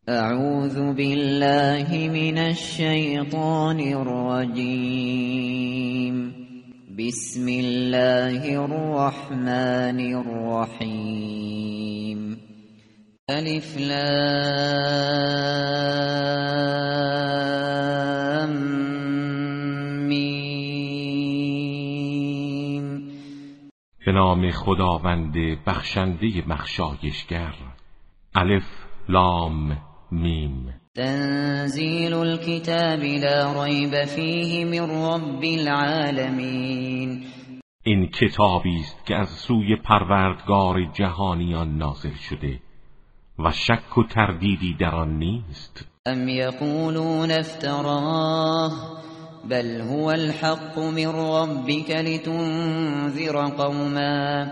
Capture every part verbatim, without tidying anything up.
اعوذ بالله من الشیطان الرجیم. بسم الله الرحمن الرحیم. الف لام میم. به نام خداوند بخشنده بخشایشگر. الف لام میم. تنزیل الكتاب لا ریب فیه من رب العالمین. این کتابی است که از سوی پروردگار جهانیان نازل شده و شک و تردیدی در آن نیست. ام یقولون افتراه بل هو الحق من ربک لتنذر قوما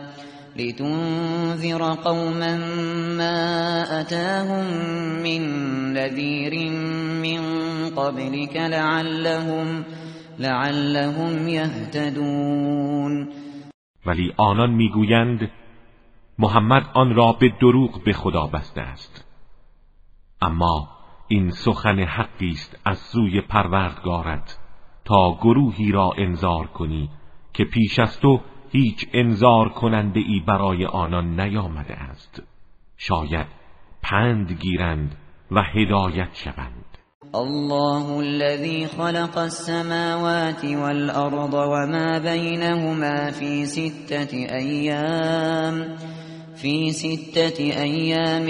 لتنذر قوما ما أتاهم من نذير من قبلك لعلهم لعلهم يهتدون. ولی آنان میگویند محمد آن را به دروغ به خدا بسته است، اما این سخن حقی است از سوی پروردگارت تا گروهی را انذار کنی که پیش از تو هیچ انذار کننده ای برای آنان نیامده است، شاید پند گیرند و هدایت شوند. الله الذي خلق السماوات والأرض وما بينهما في ستة أيام في ستة أيام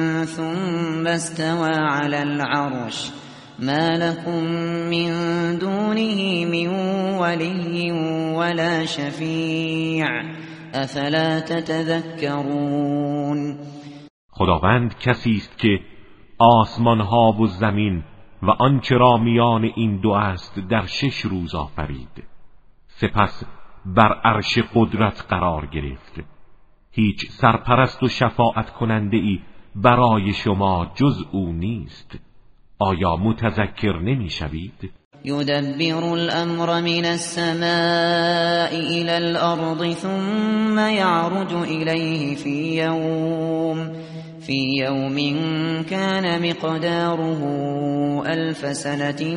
ثم استوى على العرش ما لكم من دونه من ولي ولا شفیع افلا تتذکرون. خداوند کسی است که آسمان ها و زمین و آنچه را میان این دو است در شش روز آفرید، سپس بر عرش قدرت قرار گرفت. هیچ سرپرست و شفاعت کننده ای برای شما جز او نیست. آیا متذکر نمی شوید؟ یدبر الامر من السماء الى الارض ثم یعرج الیه فی یوم فی یوم کان مقداره الف سنة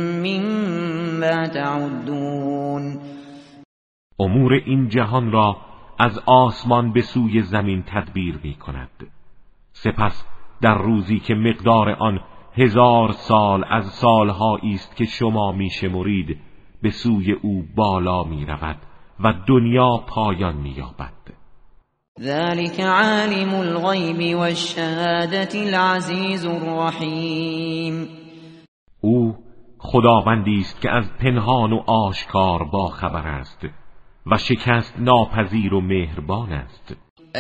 مما تعدون. امور این جهان را از آسمان به سوی زمین تدبیر می کند، سپس در روزی که مقدار آن هزار سال از سالهایی است که شما میشمرید به سوی او بالا می رود و دنیا پایان می یابد. ذلك عالم الغیب والشهادة العزیز الرحیم. او خداوندی است که از پنهان و آشکار با خبر است و شکست ناپذیر و مهربان است.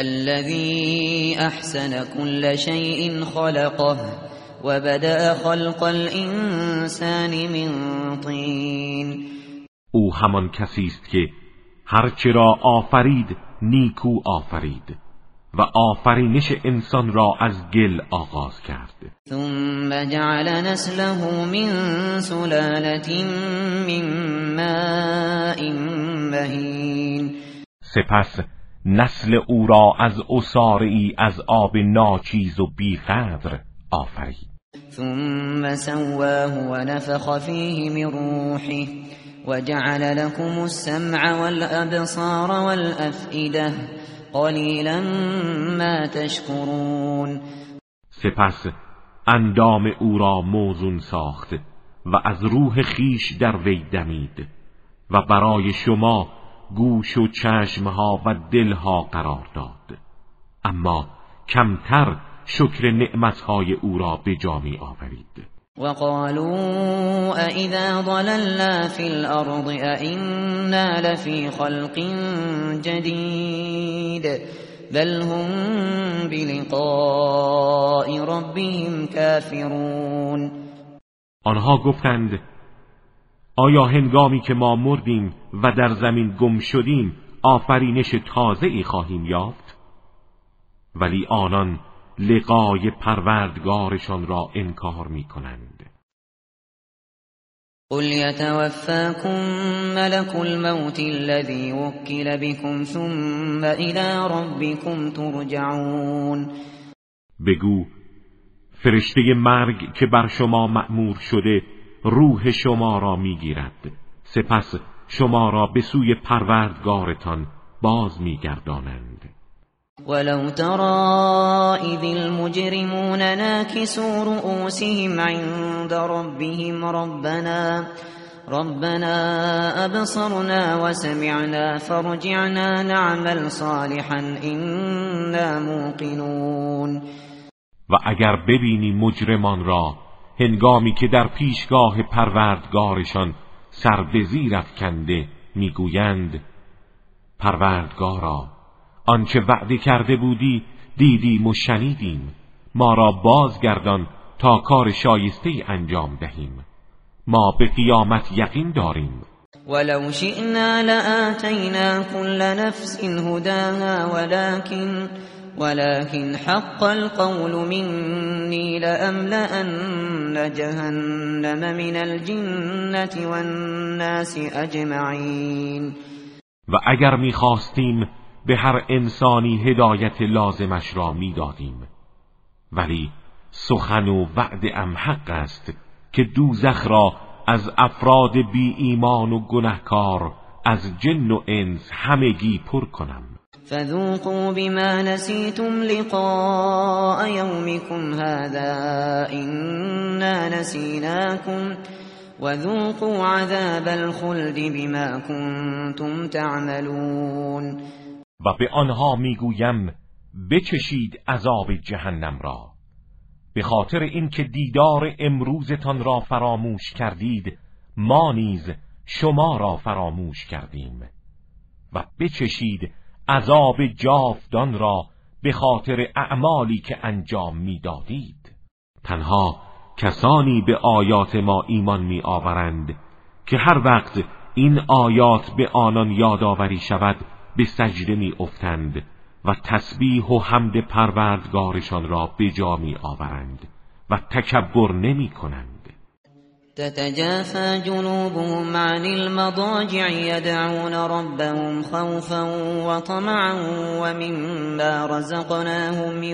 الذي احسن كل شيء خلقه وبدأ خلق الانسان من طین. او همان کسی است که هرچه را آفرید نیکو آفرید و آفرینش انسان را از گل آغاز کرد. ثم جعل نسله من سلالة من ماء مهین. سپس نسل او را از عصاره‌ای از آب ناچیز و بی‌قدر آفرید. ثم سواه ونفخ فيه من روحه وجعل لكم السمع والأبصار والأفئدة قلیلا ما تشکرون. سپس اندام او را موزون ساخت و از روح خیش در وی دمید و برای شما گوش و چشمها و دلها قرار داد، اما کمتر شکر نعمتهای او را به جا می آورید. وقالوا أإذا ضللنا في الأرض أإنا لفي خلق جديد بل هم بلقاء ربهم كافرون. آنها گفتند آیا هنگامی که ما مردیم و در زمین گم شدیم آفرینش تازه‌ای خواهیم یافت؟ ولی آنان لقای پروردگارشان را انکار می کنند. قل يتوفاكم ملك الموت الذي وكل بكم ثم إلى ربكم ترجعون. بگو فرشته مرگ که بر شما مأمور شده روح شما را میگیرد، سپس شما را به سوی پروردگارتان باز میگردانند. ولو ترى إذ المجرمون ناكسوا رؤوسهم عند ربهم ربنا ربنا أبصرنا وسمعنا فارجعنا نعمل صالحا إنا موقنون. و اگر ببینی مجرمان را هنگامی که در پیشگاه پروردگارشان سر به زیر افکنده میگویند پروردگارا آنچه وعده کرده بودی دیدیم و شنیدیم، ما را بازگردان تا کار شایسته انجام دهیم، ما به قیامت یقین داریم. ولو شئنا لآتینا كل نفس هداها ولكن ولكن حق القول مني لأملأن جهنم من الجنة والناس اجمعین. و اگر می‌خواستیم به هر انسانی هدایت لازمش را میدادیم، ولی سخن و وعده ام حق است که دوزخ را از افراد بی ایمان و گنهکار از جن و انس همگی پر کنم. فذوقوا بما نسيتم لقاء يومكم هذا إنا نسيناكم وذوقوا عذاب الخلد بما كنتم تعملون. و به آنها میگویم بچشید عذاب جهنم را به خاطر اینکه دیدار امروزتان را فراموش کردید، ما نیز شما را فراموش کردیم، و بچشید عذاب جاودان را به خاطر اعمالی که انجام میدادید. تنها کسانی به آیات ما ایمان می آورند که هر وقت این آیات به آنان یادآوری شود به سجده می افتند و تسبیح و حمد پروردگارشان را به جا می آورند و تکبر نمی کنند. تتجافى جنوبهم عن المضاجع يدعون ربهم خوفا وطمعا ومما رزقناهم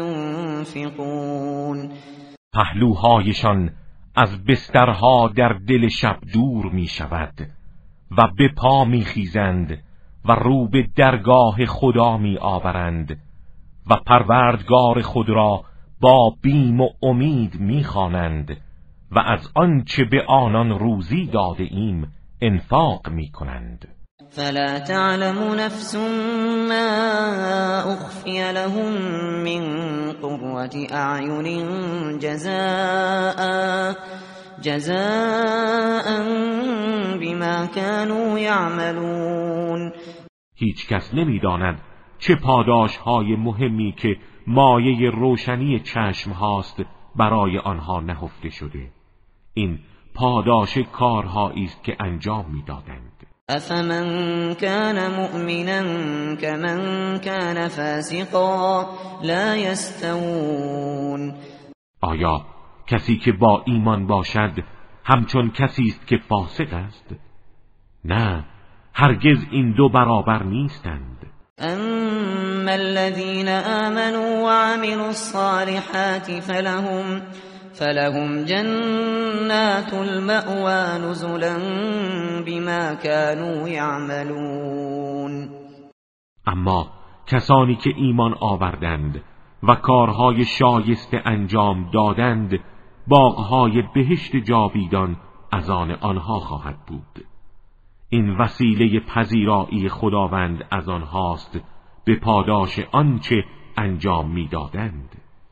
ينفقون. پهلوهایشان از بسترها در دل شب دور می شود و به پا می خیزند و رو به درگاه خدا می آورند و پروردگار خود را با بیم و امید می خوانند و از آنچه به آنان روزی داده ایم انفاق می کنند. فلا تعلم نفس ما اخفی لهم من قرة اعین جزاء جزاء بما كانوا یعملون. هیچ کس نمی‌داند چه پاداش های مهمی که مایه روشنی چشم هاست برای آنها نهفته شده. این پاداش کارهایی است که انجام می‌دادند. افمن كان مؤمنا كمن كان فاسقا لا يستوون. آیا کسی که با ایمان باشد همچون کسی است که فاسق است؟ نه، هرگز این دو برابر نیستند. اما الذين آمنوا وعملوا الصالحات فلهم فلهم جنات المأوى نزلا بما كانوا يعملون. اما کسانی که ایمان آوردند و کارهای شایسته انجام دادند، باغهای بهشت جاویدان از آن آنها خواهد بود. این وسیله پذیرایی خداوند از آنهاست به پاداش آنچه انجام می‌دادند.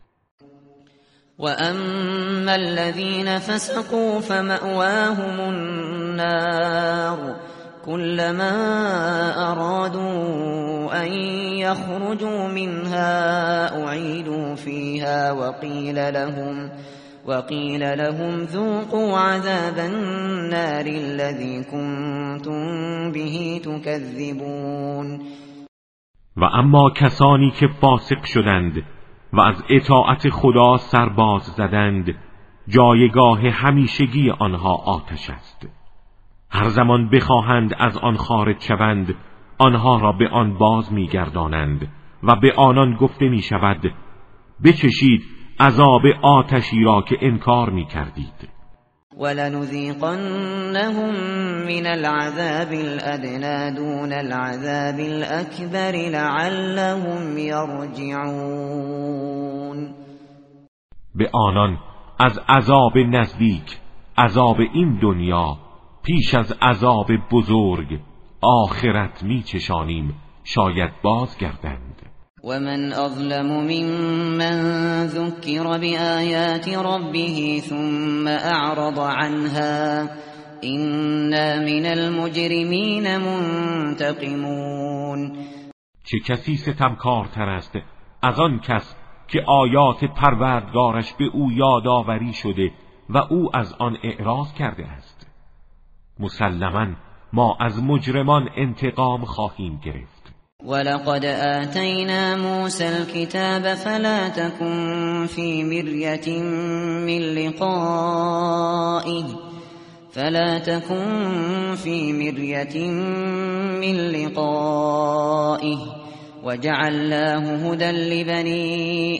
وَأَمَّا الَّذِينَ فَسَقُوا فَمَأْوَاهُمُ النَّارُ كُلَّمَا أَرَادُوا أَن يَخْرُجُوا مِنْهَا أُعِيدُوا فِيهَا وَقِيلَ لَهُمْ وَقِيلَ لَهُمْ ذُوقُوا عَذَابَ النَّارِ الَّذِي كُنتُم بِهِ تُكَذِّبُونَ. و اما کسانی که فاسق شدند و از اطاعت خدا سرباز زدند، جایگاه همیشگی آنها آتش است. هر زمان بخواهند از آن خارج شوند، آنها را به آن باز می‌گردانند و به آنان گفته می‌شود بچشید عذاب آتشی را که انکار می کردید. ولنذيقنهم من العذاب الأدنى دون العذاب الأكبر لعلهم يرجعون. به آنان از عذاب نزدیک، عذاب این دنیا پیش از عذاب بزرگ آخرت می چشانیم شاید بازگردند. ومن أظلم ممن ذكر بآيات ربه ثم أعرض عنها إنا من المجرمين منتقمون. چه کسی ستمکارتر است از آن کس که آیات پروردگارش به او یادآوری شده و او از آن اعراض کرده است. مسلماً ما از مجرمان انتقام خواهیم گرفت. ولقد آتينا موسى الكتاب فلا تكن في مرية من لقائه فلا تكن في مرية من لقائه وجعلناه هدى لبني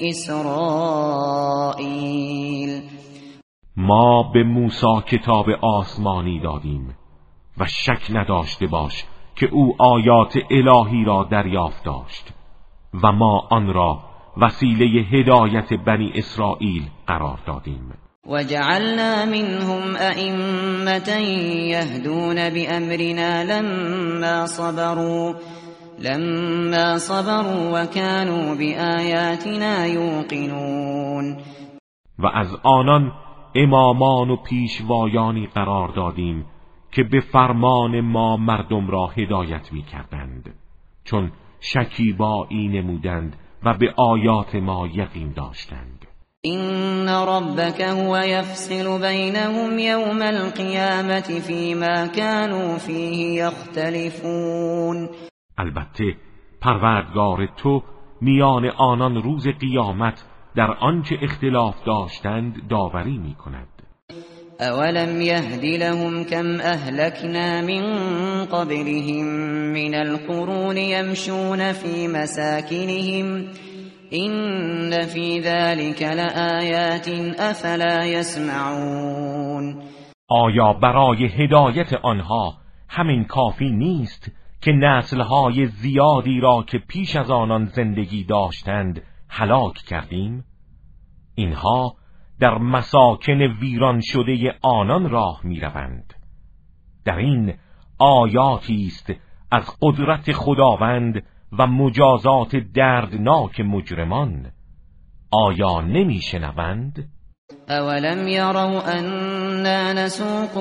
إسرائيل. ما به موسی کتاب آسمانی دادیم و شک نداشته باش که او آیات الهی را دریافت داشت و ما آن را وسیله هدایت بنی اسرائیل قرار دادیم. وجعلنا منهم أئمة يهدون بأمرنا لما صبروا لما صبروا وكانوا بآياتنا يوقنون. و از آنان امامان و پیشوایانی قرار دادیم که به فرمان ما مردم را هدایت می کردند، چون شکیبایی نمودند و به آیات ما یقین داشتند. این ربک هو یفصل بینهم یوم القیامة فیما كانوا فیه یختلفون. البته پروردگار تو میان آنان روز قیامت در آنچه اختلاف داشتند داوری می کند. اولم يهد لهم كم اهلكنا من قبلهم من القرون يمشون في مساكنهم إن في ذلك لآيات افلا يسمعون. آیا برای هدایت آنها همین کافی نیست که نسلهای زیادی را که پیش از آنان زندگی داشتند هلاک کردیم؟ اینها در مساکن ویران شده آنان راه می روند. در این آیاتی است از قدرت خداوند و مجازات دردناک مجرمان. آیا نمی شنوند؟ اولم يروا أنا نسوق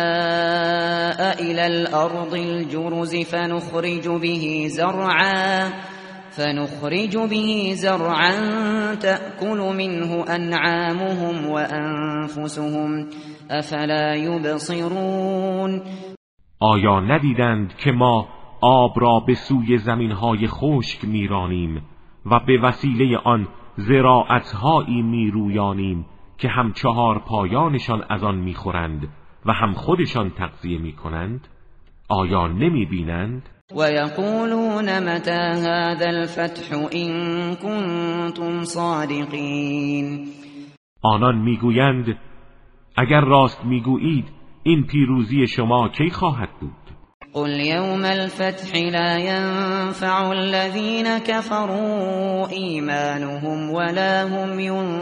الماء إلى الأرض الجرز فنخرج به زرعا فنخرج به زرعا تأكل منه أنعامهم وأنفسهم أفلا يبصرون. آیا ندیدند که ما آب را به سوی زمینهای خشک میرانیم و به وسیله آن زراعتهایی میرویانیم که هم چهار پایانشان از آن میخورند و هم خودشان تغذیه میکنند؟ آیا نمیبینند؟ وَيَقُولُونَ مَتَى هَذَا الْفَتْحُ إِن كُنتُمْ صَادِقِينَ. آنان میگویند اگر راست میگویید این پیروزی شما کی خواهد بود؟ قل يوم الفتح لا ينفع الذين كفروا إيمانهم ولا هم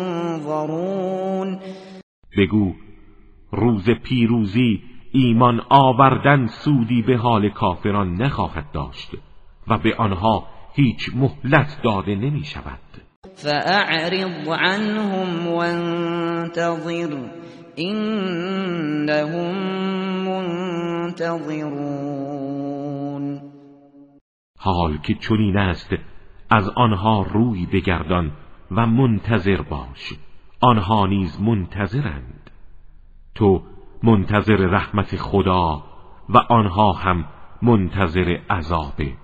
ينظرون. بگو روز پیروزی ایمان آوردن سودی به حال کافران نخواهد داشت و به آنها هیچ مهلت داده نمی شود. فأعرض عنهم وانتظر إنهم منتظرون. حال که چنین است از آنها روی بگردان و منتظر باش، آنها نیز منتظرند. تو منتظر رحمت خدا و آنها هم منتظر عذاب